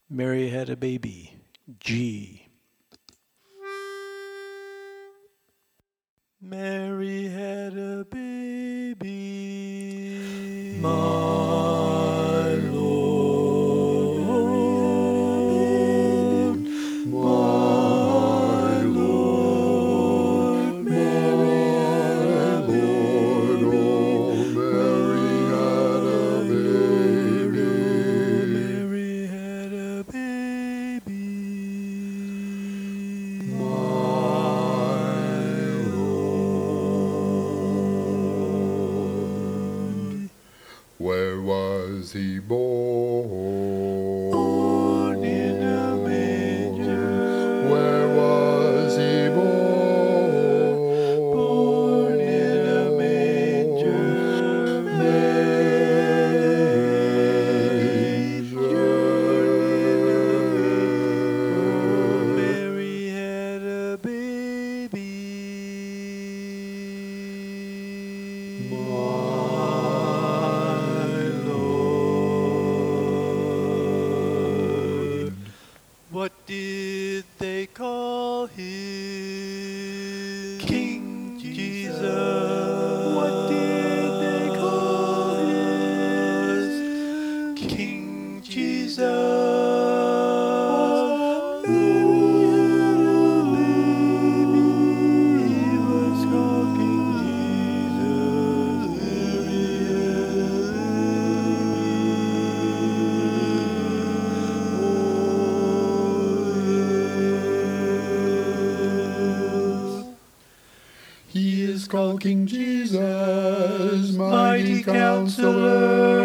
Mary had a baby. G. Mary had a baby. My Lord, my Lord, my Lord, oh, Mary had a baby. Mary had a baby. My Lord. Where was he born? Born in a manger. Where was he born? Born in a manger. Mary had a baby. My Lord. What did they call him? King Jesus. What did they call him? King Jesus. He was called King Jesus. He is called King Jesus, Mighty Counselor.